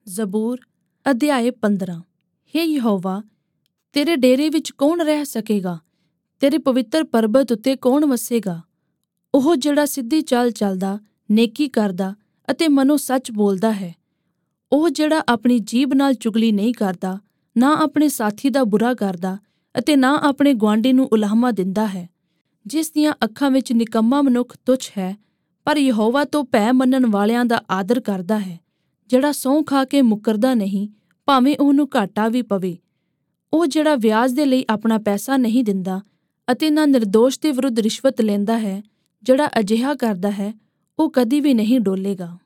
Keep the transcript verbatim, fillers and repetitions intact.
ਜ਼ਬੂਰ ਅਧਿਆਇ ਪੰਦਰਾਂ। ਹੇ ਯਹੋਵਾ, ਤੇਰੇ ਡੇਰੇ ਵਿੱਚ ਕੌਣ ਰਹਿ ਸਕੇਗਾ? ਤੇਰੇ ਪਵਿੱਤਰ ਪਰਬਤ ਉੱਤੇ ਕੌਣ ਵਸੇਗਾ? ਉਹ ਜਿਹੜਾ ਸਿੱਧੀ ਚਾਲ ਚੱਲਦਾ, ਨੇਕੀ ਕਰਦਾ ਅਤੇ ਮਨੋਂ ਸੱਚ ਬੋਲਦਾ ਹੈ। ਉਹ ਜਿਹੜਾ ਆਪਣੀ ਜੀਭ ਨਾਲ ਚੁਗਲੀ ਨਹੀਂ ਕਰਦਾ, ਨਾ ਆਪਣੇ ਸਾਥੀ ਦਾ ਬੁਰਾ ਕਰਦਾ ਅਤੇ ਨਾ ਆਪਣੇ ਗੁਆਂਢੀ ਨੂੰ ਉਲਾਹਮਾ ਦਿੰਦਾ ਹੈ। ਜਿਸ ਦੀਆਂ ਅੱਖਾਂ ਵਿੱਚ ਨਿਕੰਮਾ ਮਨੁੱਖ ਤੁੱਛ ਹੈ, ਪਰ ਯਹੋਵਾ ਤੋਂ ਭੈ ਮੰਨਣ ਵਾਲਿਆਂ ਦਾ ਆਦਰ ਕਰਦਾ ਹੈ। ਜਿਹੜਾ ਸਹੁੰ ਖਾ ਕੇ ਮੁੱਕਰਦਾ ਨਹੀਂ, ਭਾਵੇਂ ਉਹਨੂੰ ਘਾਟਾ ਵੀ ਪਵੇ। ਉਹ ਜਿਹੜਾ ਵਿਆਜ ਦੇ ਲਈ ਆਪਣਾ ਪੈਸਾ ਨਹੀਂ ਦਿੰਦਾ ਅਤੇ ਨਾ ਨਿਰਦੋਸ਼ ਦੇ ਵਿਰੁੱਧ ਰਿਸ਼ਵਤ ਲੈਂਦਾ ਹੈ, ਜਿਹੜਾ ਅਜਿਹਾ ਕਰਦਾ ਹੈ, ਉਹ ਕਦੀ ਵੀ ਨਹੀਂ ਡੋਲੇਗਾ।